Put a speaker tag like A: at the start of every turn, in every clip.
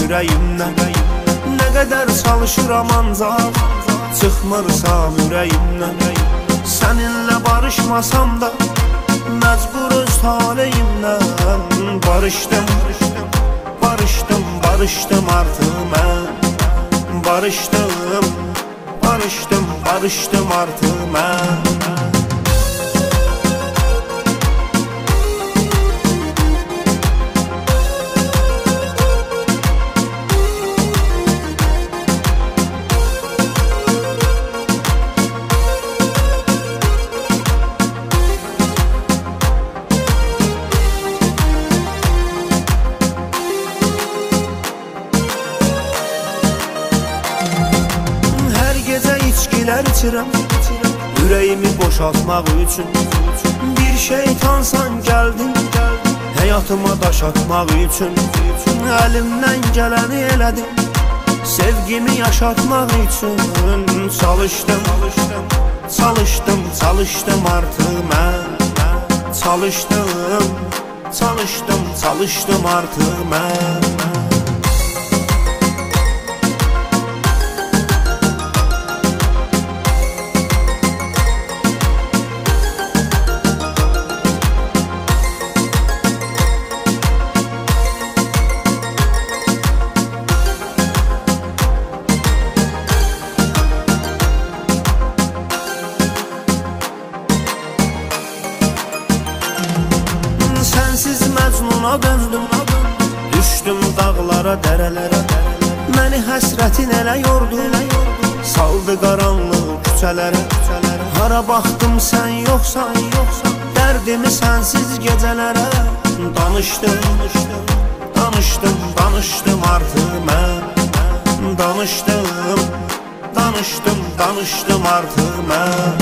A: ürəyimdən. Nə qədər çalışıram ancaq çıxmırsam ürəyimdən. Səninlə barışmasam da məcbur öz taleyimdən. Barışdım, barışdım, barışdım artıq mən. Barışdım, barışdım, barışdım artıq mən. İçkilər içirəm, ürəyimi boşaltmaq üçün. Bir şeytansan gəldin, həyatıma daş atmaq üçün. Əlimdən gələni elədim, sevgimi yaşatmaq üçün. Çalışdım, çalışdım, çalışdım artıq mən. Çalışdım, çalışdım, çalışdım artıq mən. Sənsiz məcnuna döndüm, düşdüm dağlara, dərələrə. Məni həsrətin elə yordu, saldı qaranlıq küçələrə. Hara baxdım sən yoxsan, dərdimi sənsiz gecələrə. Danışdım, danışdım, danışdım artıq mən. Danışdım, danışdım, danışdım artıq mən.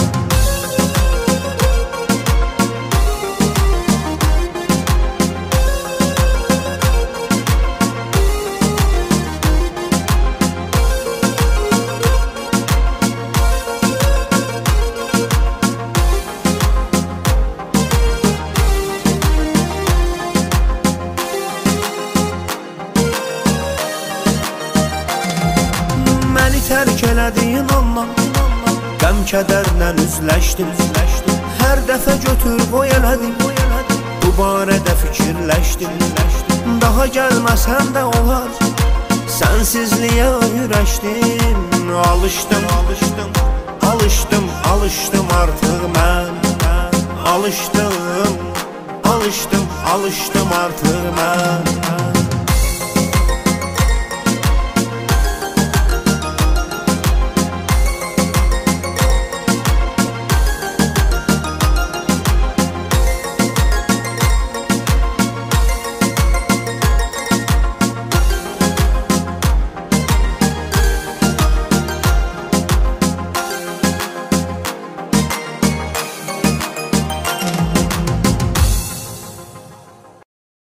A: Tərk elədiyin ondan qəm-kədərlə üzləşdim. Hər dəfə götür qoy elədim, bu barədə fikirləşdim. Daha gəlməsən də olar, sənsizliyə ürəşdim. Alışdım, alışdım, alışdım, alışdım artıq mən. Alışdım, alışdım, alışdım artıq mən.